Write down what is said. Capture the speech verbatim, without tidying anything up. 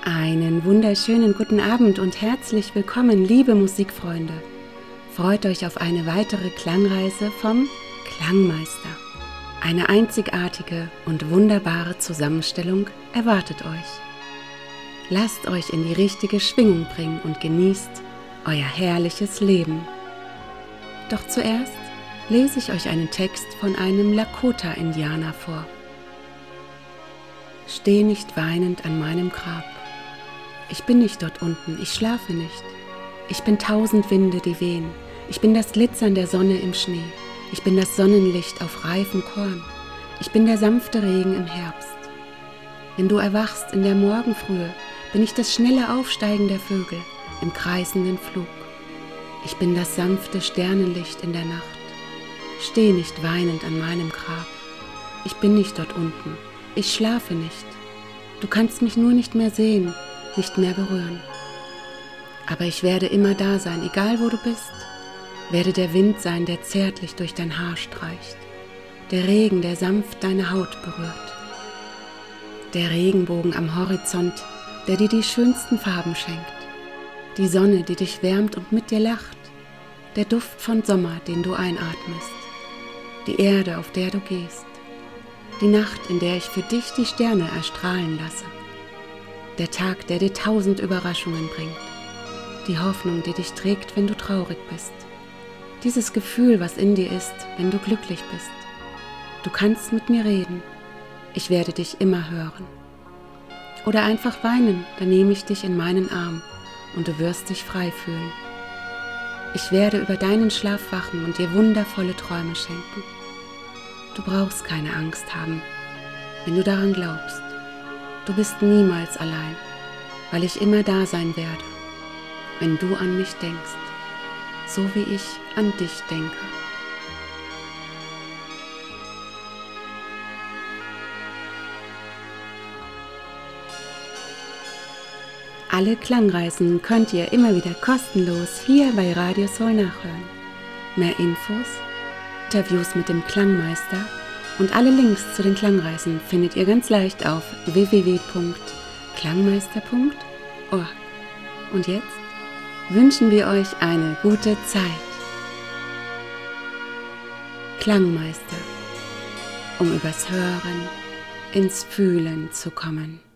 Einen wunderschönen guten Abend und herzlich willkommen, liebe Musikfreunde. Freut euch auf eine weitere Klangreise vom Klangmeister. Eine einzigartige und wunderbare Zusammenstellung erwartet euch. Lasst euch in die richtige Schwingung bringen und genießt euer herrliches Leben. Doch zuerst lese ich euch einen Text von einem Lakota-Indianer vor. Steh nicht weinend an meinem Grab. Ich bin nicht dort unten, ich schlafe nicht. Ich bin tausend Winde, die wehen. Ich bin das Glitzern der Sonne im Schnee. Ich bin das Sonnenlicht auf reifem Korn. Ich bin der sanfte Regen im Herbst. Wenn du erwachst in der Morgenfrühe, bin ich das schnelle Aufsteigen der Vögel im kreisenden Flug. Ich bin das sanfte Sternenlicht in der Nacht. Steh nicht weinend an meinem Grab. Ich bin nicht dort unten, ich schlafe nicht. Du kannst mich nur nicht mehr sehen, nicht mehr berühren. Aber ich werde immer da sein, egal wo du bist. Werde der Wind sein, der zärtlich durch dein Haar streicht. Der Regen, der sanft deine Haut berührt. Der Regenbogen am Horizont, der dir die schönsten Farben schenkt. Die Sonne, die dich wärmt und mit dir lacht. Der Duft von Sommer, den du einatmest. Die Erde, auf der du gehst. Die Nacht, in der ich für dich die Sterne erstrahlen lasse. Der Tag, der dir tausend Überraschungen bringt. Die Hoffnung, die dich trägt, wenn du traurig bist. Dieses Gefühl, was in dir ist, wenn du glücklich bist. Du kannst mit mir reden. Ich werde dich immer hören. Oder einfach weinen, dann nehme ich dich in meinen Arm und du wirst dich frei fühlen. Ich werde über deinen Schlaf wachen und dir wundervolle Träume schenken. Du brauchst keine Angst haben, wenn du daran glaubst. Du bist niemals allein, weil ich immer da sein werde, wenn du an mich denkst, so wie ich an dich denke. Alle Klangreisen könnt ihr immer wieder kostenlos hier bei Radio Soul nachhören. Mehr Infos, Interviews mit dem Klangmeister und alle Links zu den Klangreisen findet ihr ganz leicht auf w w w punkt klangmeister punkt org. Und jetzt wünschen wir euch eine gute Zeit. Klangmeister, um übers Hören ins Fühlen zu kommen.